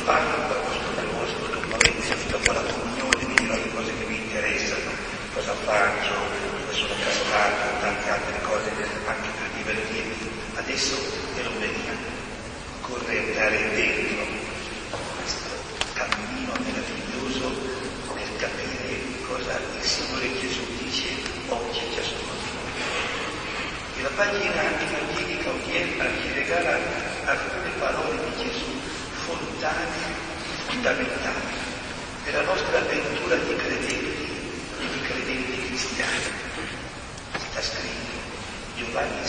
parlo, dopo Maurizio, dopo la comunione, mi dirò le cose che mi interessano, cosa faccio, dove sono cascato, tante altre cose anche per divertirmi. Adesso è l'omelia, occorre entrare dentro questo cammino meraviglioso nel capire cosa il Signore Gesù dice oggi a ciascuno di noi. E la pagina evangelica odierna ci regala alcune parole di Gesù fondamentali nella nostra avventura di credenti e di credenti cristiani. Sta scritto, Giovanni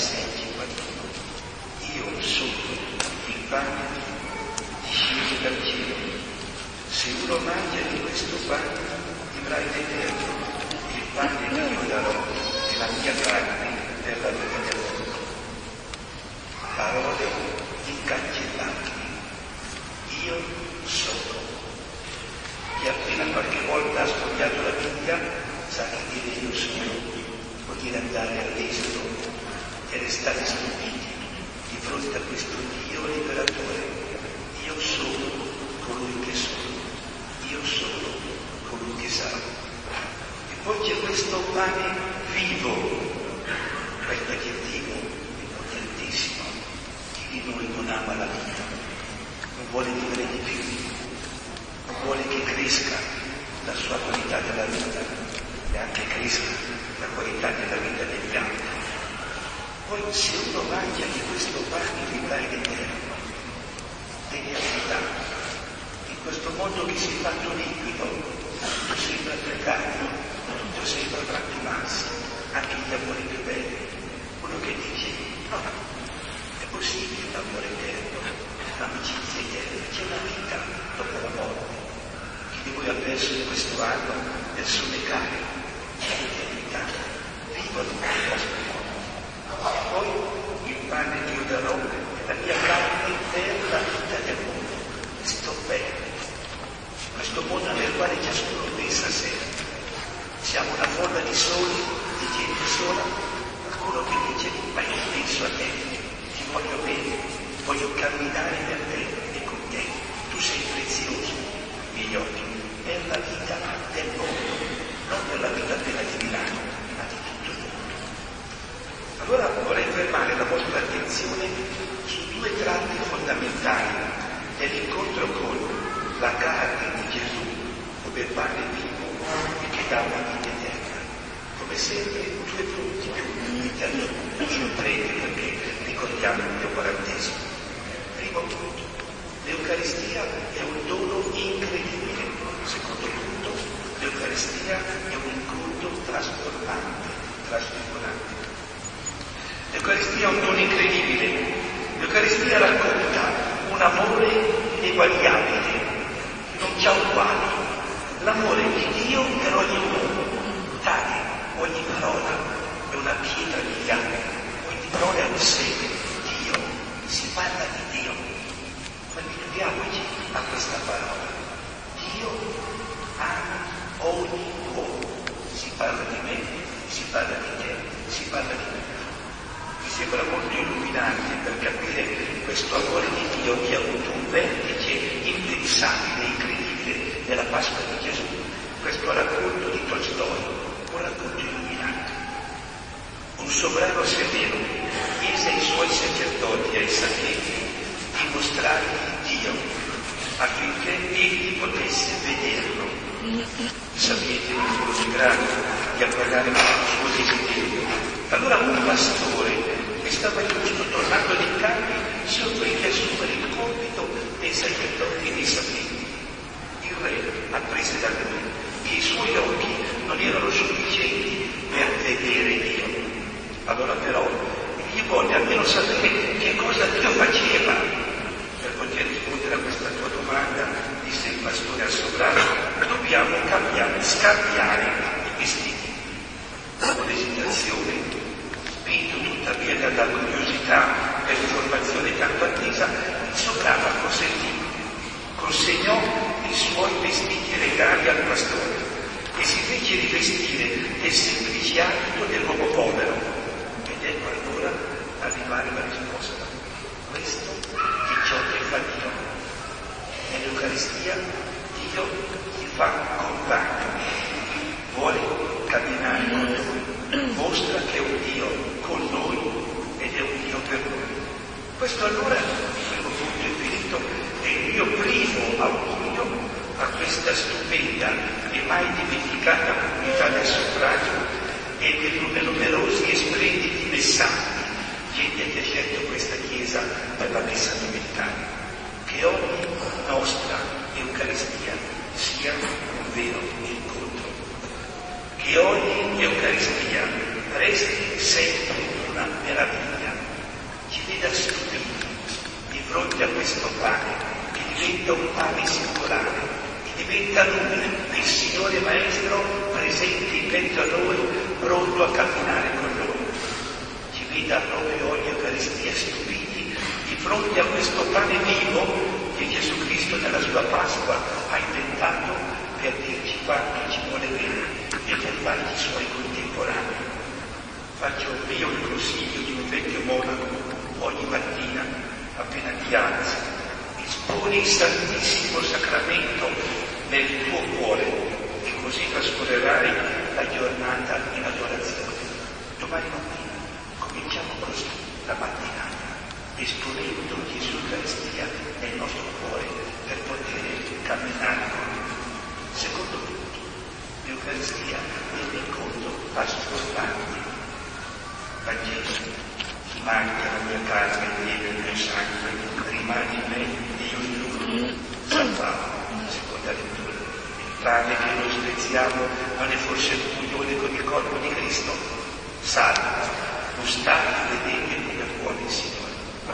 6,51: io sono il pane disceso dal cielo. Se uno mangia di questo pane vivrà in eterno. Il pane che io darò è la mia carne per la vita del mondo. Parole incancellabili. Io sono. Chi appena qualche volta ha studiato la Bibbia sa che dire io sono vuol dire andare all'estero e restare stupiti di fronte a questo Dio liberatore. Io sono colui che sono. Io sono colui che sarò. E poi c'è questo pane vivo, questo aggettivo è potentissimo. Chi di noi non ama la vita, non vuole vivere di più, non vuole che cresca la sua qualità della vita e anche cresca la qualità della vita degli altri. Poi se uno mangia di questo pane vivrà in eterno. Genialità. In questo mondo che si è fatto liquido, tutto sembra precario, tutto sembra frantumarsi, anche gli amori più belli. Uno che dice, no, è possibile l'amore eterno, l'amicizia eterna, c'è una vita dopo la morte. Chi di voi ha perso in questo anno persone care, l'eternità, vivono nel vostro mondo. E poi il pane che io darò è la mia carne per la vita del mondo. Sto bene. Questo mondo nel quale ciascuno pensa a sé. Siamo una folla di soli, di gente sola, qualcuno che dice, ma io penso a te, ti voglio bene, voglio camminare per te e con te, tu sei prezioso ai miei occhi, per la vita del mondo, non per la vita della divinità, ma di tutto il mondo. Allora vorrei fermare la vostra attenzione su due tratti fondamentali dell'incontro con la carne di Gesù come pane vivo e che dà una vita eterna. Come sempre due punti più interni, non sono tre perché ricordiamo il mio 40°. Primo punto, l'Eucaristia è un dono incredibile. Secondo punto, l'Eucaristia è un incontro trasformante. L'Eucaristia è un dono incredibile. L'Eucaristia racconta un amore ineguagliabile, non c'è uguali. L'amore di Dio per ogni uomo, tale ogni parola è una pietra miliare, ogni parola è un seme. Dio, si parla di Dio. Ma abituiamoci a questa parola. Dio ama ogni uomo. Si parla di me, si parla di te, si parla di me. Mi sembra molto illuminante per capire questo amore di Dio che ha avuto un vertice impensabile, incredibile nella Pasqua di Gesù. Questo racconto di Tolstoi, un racconto illuminante. Un sovrano severo chiese ai suoi sacerdoti e ai sapienti di mostrargli Dio affinché egli potesse vederlo. I sapienti non furono in grado di appagare il suo desiderio. Allora un pastore che stava giusto tornando dai campi si offrì di assumere il compito dei sacerdoti e dei sapienti. Il re apprese da lui che i suoi occhi non erano sufficienti per vedere Dio. Allora però gli volle almeno sapere che cosa Dio faceva. Per poter rispondere a questa tua domanda, disse il pastore al sovrano, dobbiamo scambiare i vestiti. Con esitazione, spinto tuttavia dalla curiosità e l'informazione tanto attesa, il sovrano acconsentì. Consegnò i suoi vestiti regali al pastore e si fece rivestire del semplice abito dell'uomo povero. Ed ecco allora arrivare la risposta. Questo è ciò che fa Dio. Nell'Eucaristia questo allora, il primo punto è finito, è il mio primo augurio a questa stupenda e mai dimenticata comunità del suffragio e dei numerosi e splendidi messaggi, gente che ha scelto questa Chiesa per la messa domenicale, che ogni nostra Eucaristia sia un vero incontro, che ogni Eucaristia resti sempre una meraviglia, ci veda stupiti di fronte a questo pane che diventa un pane singolare, che diventa Lui, il Signore Maestro presente in mezzo a noi, pronto a camminare con noi. Ci veda proprio ogni Eucaristia stupiti di fronte a questo pane vivo che Gesù Cristo nella sua Pasqua ha inventato per dirci quanto ci vuole bene e per farci suoi contemporanei. Faccio io il consiglio di un vecchio monaco: ogni mattina, appena ti alzi, esponi il Santissimo Sacramento nel tuo cuore e così trascorrerai la giornata in adorazione. Domani mattina cominciamo così la mattinata, esponendo Gesù Eucaristia nel nostro cuore per poter camminare con Lui. Secondo punto, l'Eucaristia è l'incontro ascoltante. Vangelo: chi mangia la mia carne e beve il mio sangue rimane in me e io in lui. San Paolo, seconda lettura. Il pane che noi spezziamo non è forse comunione con il corpo di Cristo? Salve, gustate e vedete come è buono il Signore.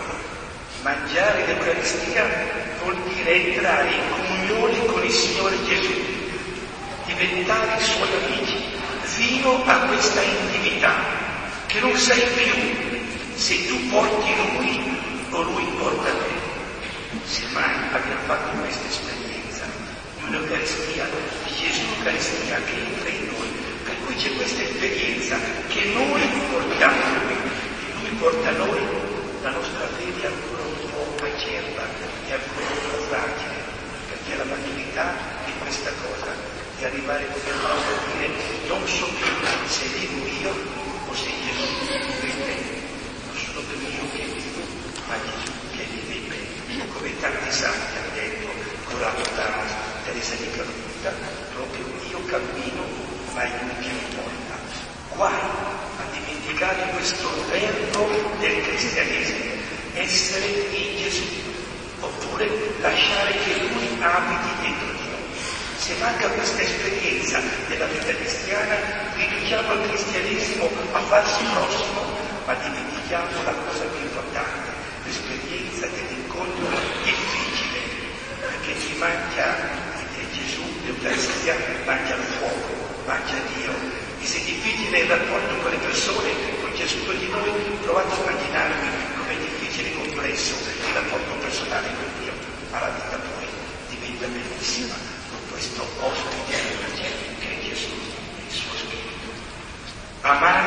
Mangiare l'Eucaristia vuol dire entrare in comunione con il Signore Gesù, diventare i suoi amici, fino a questa intimità che non sai più se tu porti Lui o Lui porta te. Semmai abbiamo fatto questa esperienza di un'Eucaristia, di Gesù Eucaristia che entra in noi, per cui c'è questa esperienza che noi portiamo a Lui e Lui porta a noi. La nostra fede è ancora un po' acerba, è ancora un po' fragile, perché la maturità di questa cosa, di arrivare come Paolo a dire: non so più se vivo io o se Gesù vive in me. Non sono più io che vivo, ma Gesù che vive in me. Come tanti santi hanno detto, Corrado Damas, Teresa di Calcutta, proprio io cammino, ma è Lui che mi porta. Guai a dimenticare questo verbo del cristianesimo, essere in Gesù, oppure lasciare che Lui abiti dentro di noi. Se manca questa esperienza della vita cristiana, riduciamo il cristianesimo a farsi prossimo, ma dimentichiamo la cosa più importante, l'esperienza dell'incontro difficile, perché chi mangia Gesù, l'Eucaristia, mangia il fuoco, mangia Dio. E se è difficile il rapporto con le persone, con ciascuno di noi, provate a immaginarvi com'è difficile e complesso il rapporto personale con Dio, ma la vita poi diventa bellissima con questo ospite che è Gesù, il suo Spirito. Amare,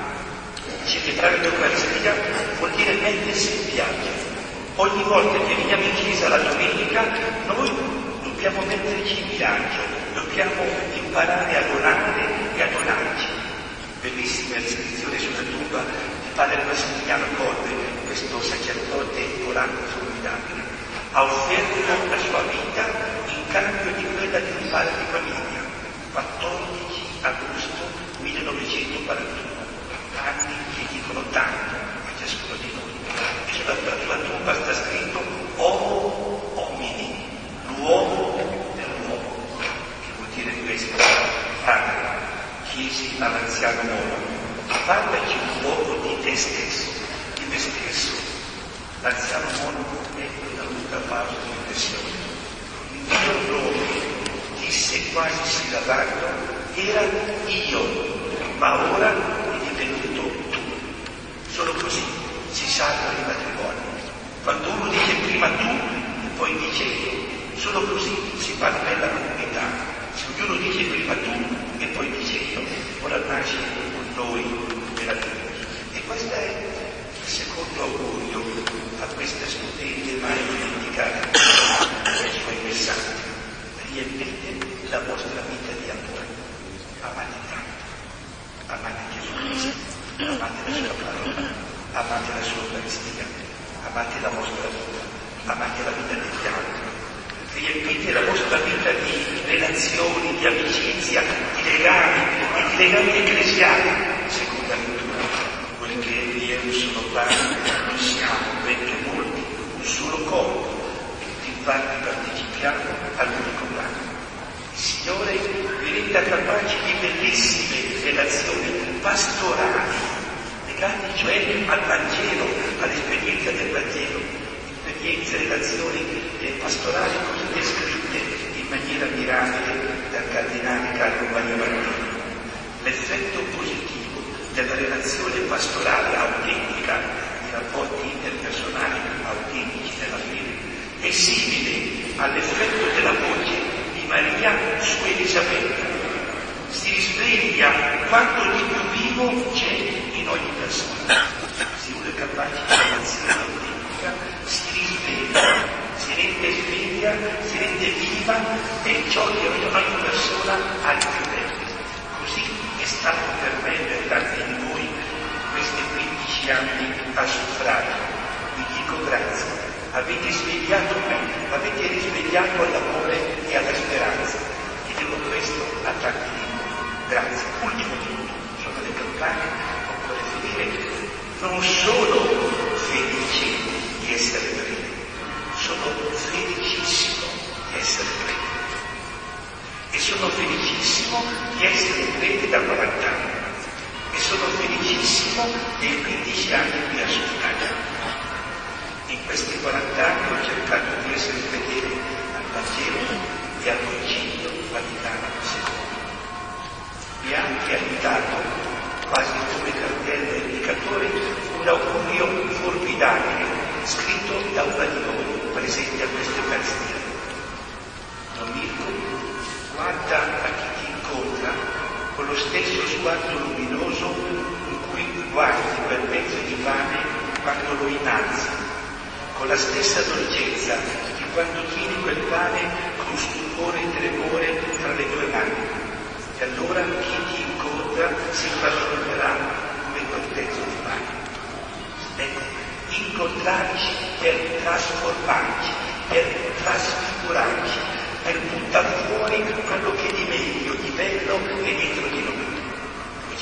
celebrare l'Eucaristia, vuol dire mettersi in viaggio. Ogni volta che veniamo in chiesa la domenica, noi dobbiamo metterci in viaggio, dobbiamo imparare a donare e a donarci. Bellissima iscrizione sulla tomba di padre Massimiliano Colbe, questo sacerdote polacco formidabile. Ha offerto la sua vita in cambio di quella di un padre di famiglia. 14 agosto 1941, anni che dicono tanto a ciascuno di noi. E sulla sua tomba sta scritto Homo Homini, l'uomo dell'uomo. Che vuol dire questo? Padre, chiesi all'anziano monaco, parlaci un poco di te stesso, di me stesso. L'anziano monaco ebbe una lunga pausa di riflessione. Il mio nome, disse quasi sillabando, era io, ma ora è divenuto tu. Solo così si salvano i matrimoni. Quando uno dice prima tu e poi dice io, solo così si fa una bella comunità. Se ognuno dice prima tu e poi dice io, ora nasce un noi meraviglioso. E questo è il secondo augurio a questa studente mai dimenticata dei suoi messaggi. Riempite la vostra vita di amore. Amate tanto. Amate Gesù Cristo. Amate la sua parola. Amate la sua Eucaristia. Amate amate la vostra vita, amate la vita degli altri, riempite la vostra vita di relazioni, di amicizia, di legami ecclesiali. Seconda lettura, poiché vi è un solo pane, noi siamo, benché molti, un solo corpo, e tutti infatti partecipiamo all'unico pane. Il Signore vi renda capaci di bellissime relazioni pastorali, legate cioè al Vangelo, all'esperienza del Vangelo, esperienze, relazioni pastorali così descritte in maniera mirabile dal cardinale Carlo Maria Martini. L'effetto positivo della relazione pastorale autentica, i rapporti interpersonali autentici nella fede, è simile all'effetto della voce di Maria su Elisabetta. Si risveglia quanto di più vivo c'è in ogni persona. Se uno è capace di relazione autentica, si risveglia, si rende sveglia, si rende viva e ciò che ogni persona ha di più bello. Così è stato per me e per tanti di voi questi 15 anni a suffragio. Vi dico grazie, avete svegliato me, avete risvegliato all'amore e alla speranza. E devo questo a tanti di voi. Grazie. Ultimo punto, sono le campane, occorre finire. Non sono felice di essere prete, sono felicissimo di essere prete. E sono felicissimo di essere prete da 40 anni. E sono felicissimo dei 15 anni di ascoltare. In questi 40 anni ho cercato di essere fedele al Vangelo e al Concilio Vaticano II. Mi ha anche aiutato, quasi come cartello indicatore, un augurio formidabile scritto da una di voi presenti a questa Eucaristia. Don Mirko, guarda a chi ti incontra con lo stesso sguardo luminoso con cui guardi quel pezzo di pane quando lo innalzi, con la stessa dolcezza di quando tieni quel pane con stupore e tremore tra le tue mani. E allora chi ti incontra si trasformerà come quel pezzo di pane. Ecco, incontrarci per trasformarci, per trasfigurarci, per buttare fuori quello che è di meglio, di bello e dentro di noi. Ho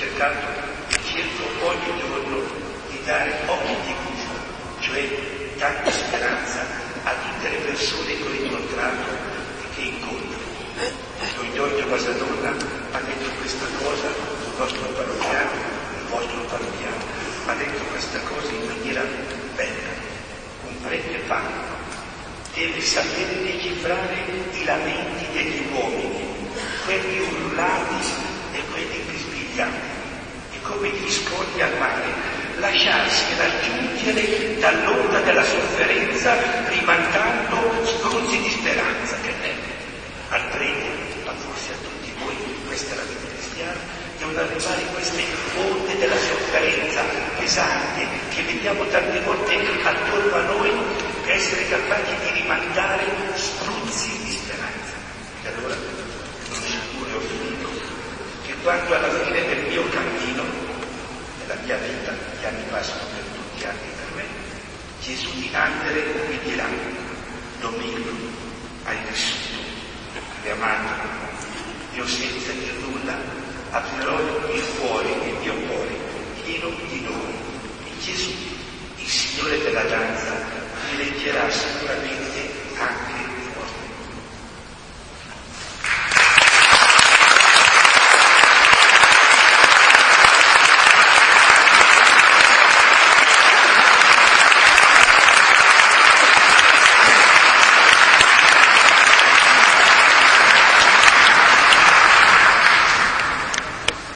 cerco ogni giorno di dare occhi di gufo, cioè tanta speranza a tutte le persone che ho incontrato e che incontro. Don Giorgio Basadonna ha detto questa cosa, il vostro parrochiano, ha detto questa cosa in maniera bella. Un prete panico deve sapere decifrare i lamenti degli uomini, quelli urlati e quelli bisbigliati, e come gli scogli al mare, lasciarsi raggiungere dall'onda della sofferenza, rimandando spruzzi di speranza che è. Al prete, ma forse a tutti voi, questa è la vita cristiana, è un arrivare in queste onde della sofferenza pesante che vediamo tante volte attorno a noi, per essere capaci di rimandare spruzzi di speranza. E allora sono sicuro e ho finito che quando alla fine del mio cammino, nella mia vita, gli anni passano per tutti, anche per me, Gesù di Andere mi dirà: Domingo, hai vissuto, hai amato, io senza dir nulla aprirò il mio cuore pieno di noi. E Gesù, il Signore della danza,